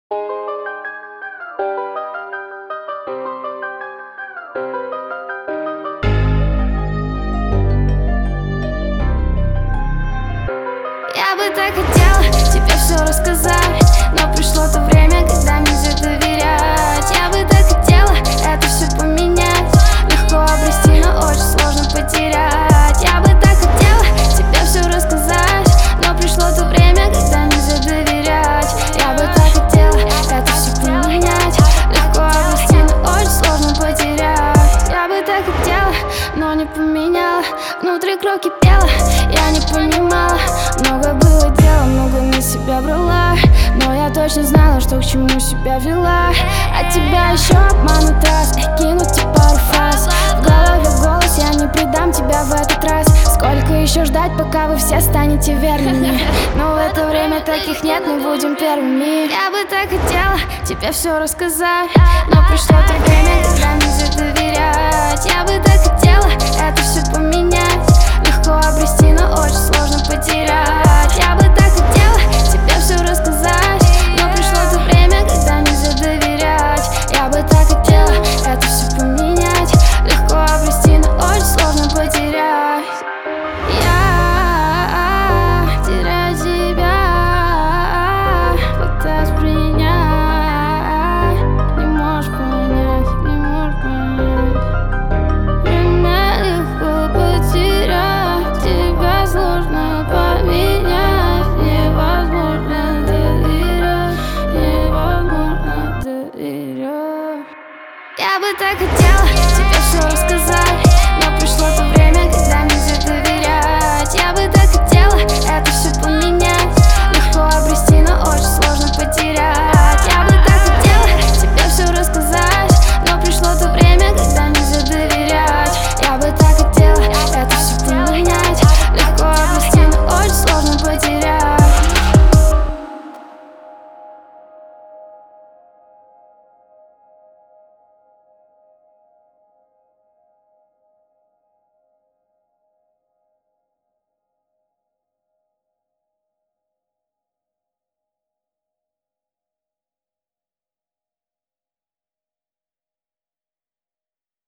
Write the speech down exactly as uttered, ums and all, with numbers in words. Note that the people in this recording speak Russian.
Я бы так хотела тебе все рассказать, но пришло то время, когда нельзя доверять. Я бы так хотела это все поменять, легко обрести, но очень сложно потерять. Я бы так хотела тебе все рассказать, но пришло то время, когда нельзя доверять. Я бы так хотела это все поменять, легко обрести, но очень сложно потерять. Я бы так хотела, но не поменяла, внутри кровь кипела, я не понимала. Много было дела, много на себя брала, но я точно знала, что к чему себя вела. От тебя еще обманут раз, кинуть тебе пару фраз. В голове голос, я не предам тебя в этот раз. Сколько еще ждать, пока вы все станете верными? Но в это время таких нет, мы будем первыми. Я бы так хотела тебе все рассказать, но пришло то время, когда нельзя доверять. Я бы так хотела это все поменять, легко обрести, но очень сложно потерять. Я бы так хотела тебе все рассказать, но пришло то время, когда нельзя доверять. Я бы так хотела это все поменять, легко обрести, но очень сложно потерять. Я теряю тебя, пытаюсь принять, не можешь понять, не можешь понять. Время легко потерять, тебя сложно поменять. Невозможно доверять, невозможно доверять. Я бы так хотела